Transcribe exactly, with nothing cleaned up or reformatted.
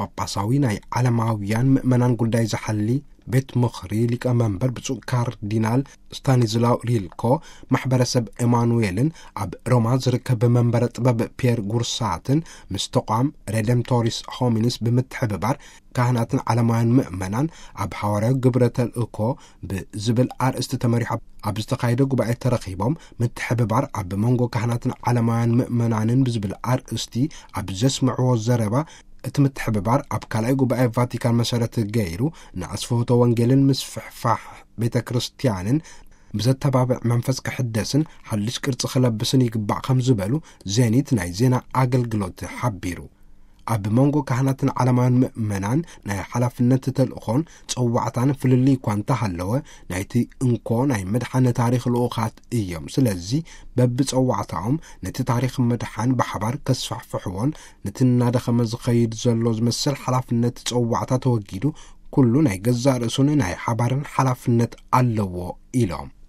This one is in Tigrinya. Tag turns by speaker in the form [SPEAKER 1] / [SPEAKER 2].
[SPEAKER 1] ጳጳሳዊ ናይ ዓለማውያን ምእመናን ጉዳይ ዝሓሊ ቤት ምኽሪ ሊቀመንበር ብፁዕ ካርዲናል ስታኒዝላው ሪልኮ ማሕበረሰብ ኤማኑኤልን ኣብ ሮማ ዝርከብ መንበረ ጥበብ ፒየር ጉርሳትን ምስ ተቋም ሬደምቶሪስ ሆሚኒስ ብምትሕብባር ካህናትን ዓለማውያን ምእመናን ኣብ ሓዋርያዊ ግብረ ተልእኮ ብዝብል ኣርእስቲ ተመሪሖ ኣብ ዝተኻየደ ጉባኤ ተረኺቦም ምትሕብባር ኣብ መንጎ ካህናትን ዓለማውያን ምእመናንን ብዝብል ኣርእስቲ ኣብ ዘስምዕዎ ዘረባ እቲ ምትሕብባር ኣብ ካልኣይ ጉባኤ ቫቲካን መሰረት ገይሩ ንኣስፈውቶ ወንጌልን ምስ ፍሕፋሕ ቤተ ክርስቲያንን ብዘተባብዕ መንፈስ ክሕደስን ሓድሽ ቅርፂ ክለብስን ይግባዕ ከም ዝበሉ ዜኒት ናይ ዜና ኣገልግሎት ሓቢሩ ኣብ መንጎ ካህናትን ዓለማውያን ምእመናን ናይ ሓላፍነት ተልእኾን ፀዋዕታን ፍልልይ እኳ እንተሃለወ ናይቲ እንኮ ናይ መድሓን ታሪክ ልኡኻት እዮም ስለዚ በብፀዋዕታኦም ነቲ ታሪክ መድሓን ብሓባር ከስፋሕፍሕዎን ነቲ እናደኸመ ዝኸይድ ዘሎ ዝመስል ሓላፍነት ፀዋዕታ ተወጊዱ ኩሉ ናይ ገዛእ ርእሱን ናይ ሓባርን ሓላፍነት ኣለዎ ኢሎም